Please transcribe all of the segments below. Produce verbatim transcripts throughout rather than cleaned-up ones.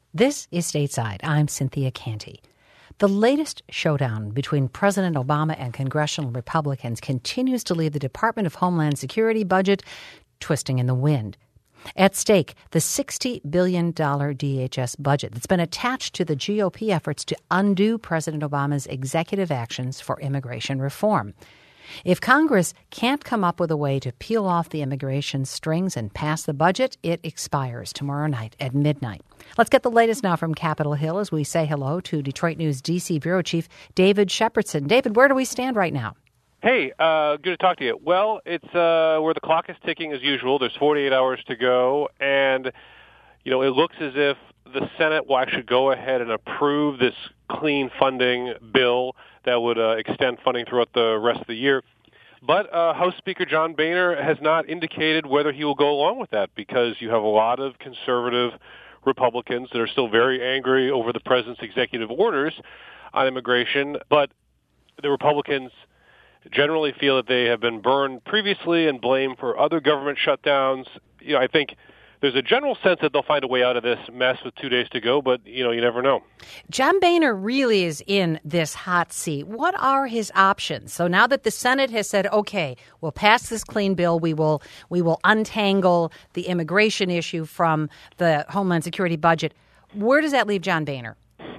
This is Stateside. I'm Cynthia Canty. The latest showdown between President Obama and congressional Republicans continues to leave the Department of Homeland Security budget twisting in the wind. At stake, the sixty billion dollars D H S budget that's been attached to the G O P efforts to undo President Obama's executive actions for immigration reform. If Congress can't come up with a way to peel off the immigration strings and pass the budget, it expires tomorrow night at midnight. Let's get the latest now from Capitol Hill as we say hello to Detroit News D C Bureau Chief David Shepardson. David, where do we stand right now? Hey, uh, good to talk to you. Well, it's uh, where the clock is ticking as usual. There's forty-eight hours to go, and you know it looks as if the Senate will actually go ahead and approve this clean funding bill that would uh, extend funding throughout the rest of the year. But uh, House Speaker John Boehner has not indicated whether he will go along with that, because you have a lot of conservative Republicans that are still very angry over the president's executive orders on immigration. But the Republicans generally feel that they have been burned previously and blamed for other government shutdowns. You know, I think there's a general sense that they'll find a way out of this mess with two days to go, but, you know, you never know. John Boehner really is in this hot seat. What are his options? So now that the Senate has said, okay, we'll pass this clean bill, we will we will untangle the immigration issue from the Homeland Security budget, where does that leave John Boehner?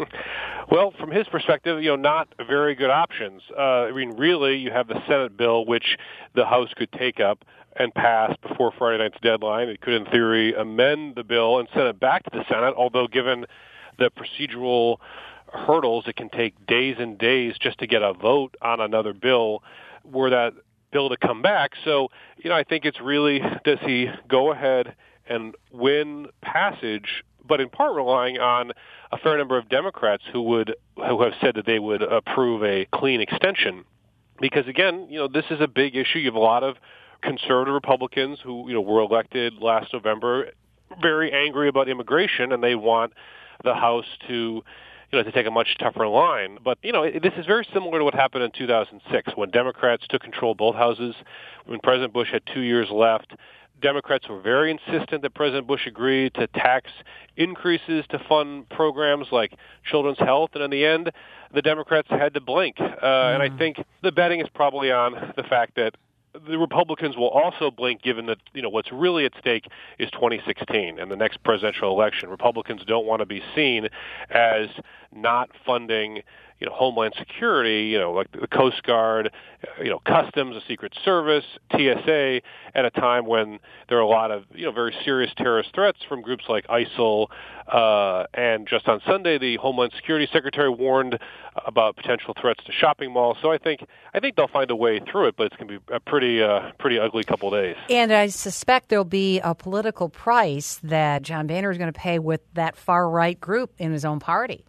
Well, from his perspective, you know, not very good options. Uh, I mean, really, you have the Senate bill, which the House could take up and pass before Friday night's deadline. It could, in theory, amend the bill and send it back to the Senate, although given the procedural hurdles, it can take days and days just to get a vote on another bill were that bill to come back. So, you know, I think it's really, does he go ahead and win passage, but in part relying on a fair number of Democrats who would who have said that they would approve a clean extension. Because, again, you know, this is a big issue. You have a lot of conservative Republicans who, you know, were elected last November, very angry about immigration, and they want the House to, you know, to take a much tougher line. But, you know, this is very similar to what happened in two thousand six when Democrats took control of both houses, when President Bush had two years left. Democrats were very insistent that President Bush agreed to tax increases to fund programs like children's health, and in the end, the Democrats had to blink. Uh, mm. And I think the betting is probably on the fact that the Republicans will also blink, given that, you know, what's really at stake is twenty sixteen and the next presidential election. Republicans don't want to be seen as not funding, you know, Homeland Security, you know, like the Coast Guard, you know, Customs, the Secret Service, T S A, at a time when there are a lot of, you know, very serious terrorist threats from groups like ISIL. Uh, and just on Sunday, the Homeland Security Secretary warned about potential threats to shopping malls. So I think I think they'll find a way through it, but it's going to be a pretty uh, pretty ugly couple of days. And I suspect there'll be a political price that John Boehner is going to pay with that far-right group in his own party.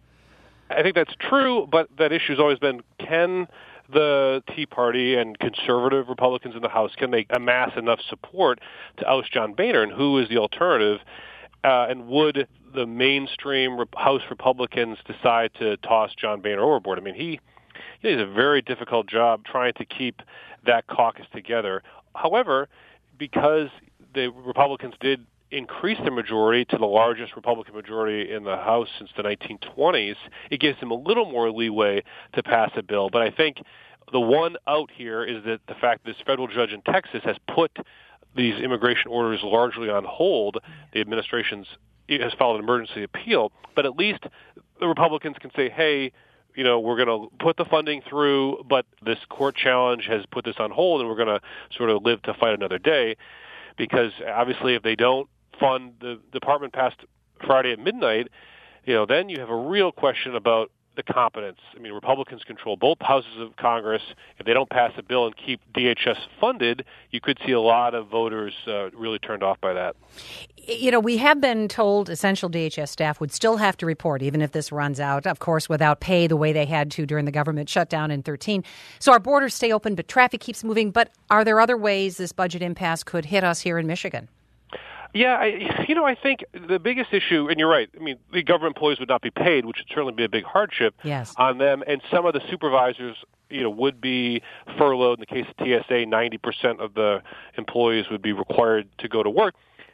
I think that's true, but that issue has always been, can the Tea Party and conservative Republicans in the House, can they amass enough support to oust John Boehner, and who is the alternative? Uh, and would the mainstream House Republicans decide to toss John Boehner overboard? I mean, he, he has a very difficult job trying to keep that caucus together. However, because the Republicans did increase the majority to the largest Republican majority in the House since the nineteen twenties, it gives them a little more leeway to pass a bill. But I think the one out here is that the fact that this federal judge in Texas has put these immigration orders largely on hold. The administration's has filed an emergency appeal, but at least the Republicans can say, hey, you know, we're going to put the funding through, but this court challenge has put this on hold, and we're going to sort of live to fight another day. Because obviously if they don't fund the department past Friday at midnight, you know, then you have a real question about the competence. I mean, Republicans control both houses of Congress. If they don't pass a bill and keep D H S funded, you could see a lot of voters uh, really turned off by that. You know, we have been told essential D H S staff would still have to report, even if this runs out, of course, without pay the way they had to during the government shutdown in thirteen. So our borders stay open, but traffic keeps moving. But are there other ways this budget impasse could hit us here in Michigan? Yeah, I, you know, I think the biggest issue, and you're right, I mean, the government employees would not be paid, which would certainly be a big hardship yes. on them, and some of the supervisors, you know, would be furloughed. In the case of T S A, ninety percent of the employees would be required to go to work.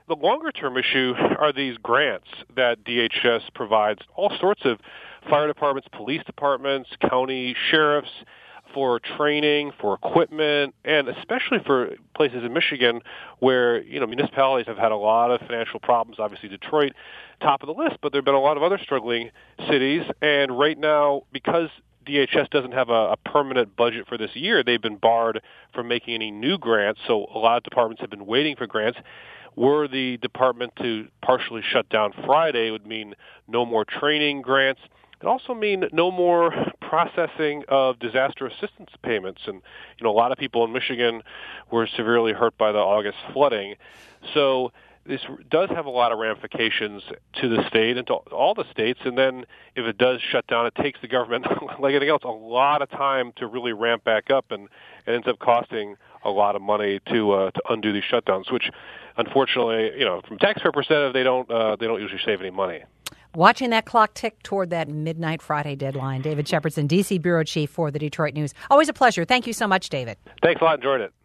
the longer-term issue are these grants that D H S provides all sorts of fire departments, police departments, county sheriffs, for training, for equipment, and especially for places in Michigan where, you know, municipalities have had a lot of financial problems. Obviously, Detroit, top of the list, but there have been a lot of other struggling cities. And right now, because D H S doesn't have a, a permanent budget for this year, they've been barred from making any new grants. So a lot of departments have been waiting for grants. Were the department to partially shut down Friday, it would mean no more training grants. It also mean no more processing of disaster assistance payments. And, you know, a lot of people in Michigan were severely hurt by the August flooding. So this does have a lot of ramifications to the state and to all the states. And then if it does shut down, it takes the government, like anything else, a lot of time to really ramp back up, and it ends up costing a lot of money to uh, to undo these shutdowns, which, unfortunately, you know, from taxpayer perspective, they don't uh, they don't usually save any money. Watching that clock tick toward that midnight Friday deadline. David Shepardson, D C Bureau Chief for the Detroit News. Always a pleasure. Thank you so much, David. Thanks a lot. Enjoyed it.